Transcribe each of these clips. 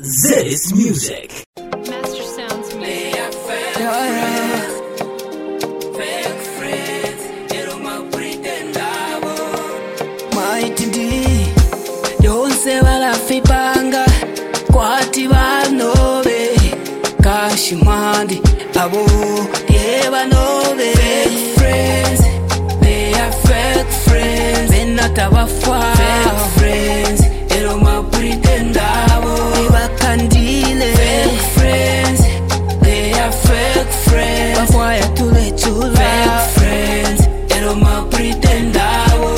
This music. Master Sounds music. Mighty D, yonse balafipanga kwati banobe kashimandi abo yebanobe. Fake friends, they are fake friends. They're not our fake friends. Ero ma pretenda abo ibakandile. Fake friends, they are fake friends. Bakwaya tule chula. Fake friends, ero ma pretenda abo.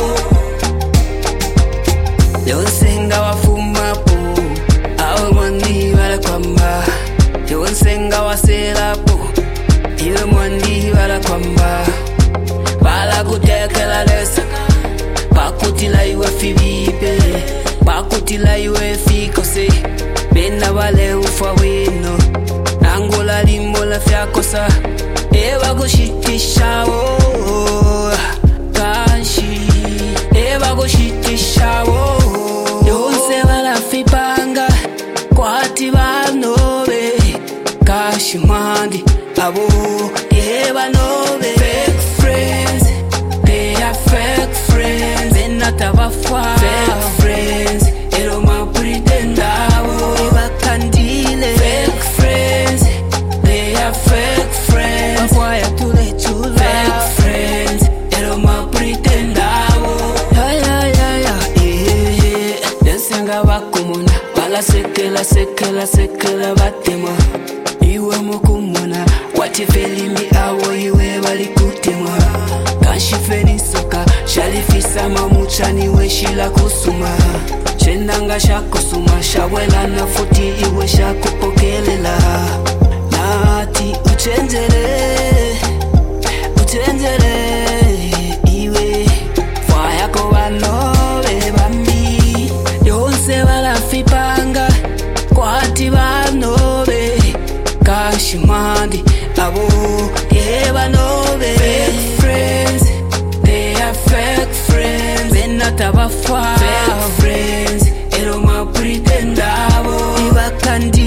Yonsenga wafumapo awe mwandi balakwamba. Yonsenga waselapo iwe mwandi balakwamba. Balakutekela lesa bakutila iwe fibibe, bakutila iwe fikose. Bena bale ufa wino nangola limola fyakosa. Eba gushitishawo kanshi, eba gushitishawo. Yonse balafipanga kwati banobe kashimandi abo yebanobe. Fake friends, they are fake friends. They're not our fake friends. Ero ma pretenda abo ibakandile. Fake friends, they are fake friends. Bakwaya tule chula. Fake friends, ero ma pretenda abo. Densenga bakumuna bala sekela sekela sekela batema. Iwe mukumuna watifelimi awo iwe balikutema. Kanshifeni soka shalifisa mamuchani we shila kusuma. Shendanga shakusuma shawela na futi iwe shakupokelela. Nati uchenjele iwe faya ko banobe bambi. Yonse balafipanga kwati banobe kashimandi abo yebanobe. Fake friends, they are fake friends. They're not our fake friends. Ero ma pretenda abo ibakandi.